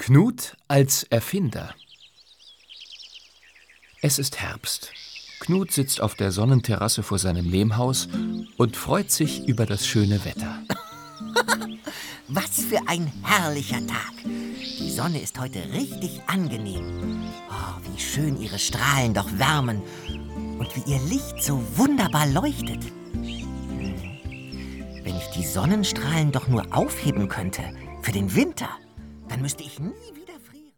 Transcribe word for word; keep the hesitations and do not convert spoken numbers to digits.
Knut als Erfinder. Es ist Herbst. Knut sitzt auf der Sonnenterrasse vor seinem Lehmhaus und freut sich über das schöne Wetter. Was für ein herrlicher Tag. Die Sonne ist heute richtig angenehm. Oh, wie schön ihre Strahlen doch wärmen und wie ihr Licht so wunderbar leuchtet. Hm. Wenn ich die Sonnenstrahlen doch nur aufheben könnte für den Winter, dann müsste ich nie wieder